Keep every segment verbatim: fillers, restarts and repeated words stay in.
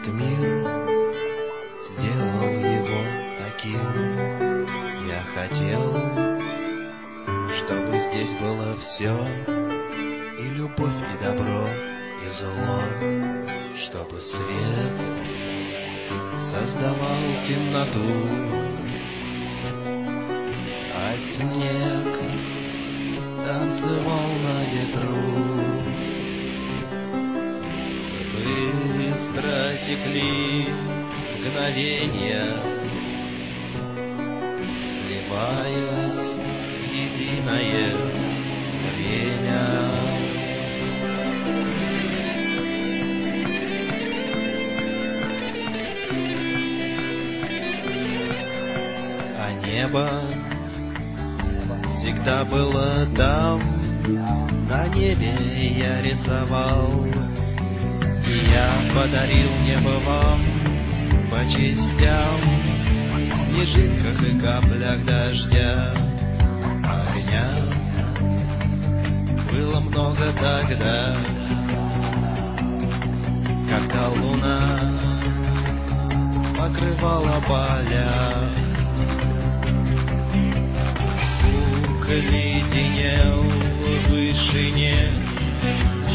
этот мир, сделал его таким. Я хотел, чтобы здесь было все, и любовь, и добро, и зло, чтобы свет создавал темноту, а снег танцевал на ветру. Быстро текли мгновения, сливаясь в единое время. А небо всегда было там, на небе я рисовал, и я подарил небо вам по частям, в снежинках и каплях дождя. Огня было много тогда, когда луна покрывала поля. Звук леденел в вышине.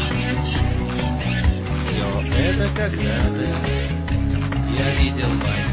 Все это когда-то я видел во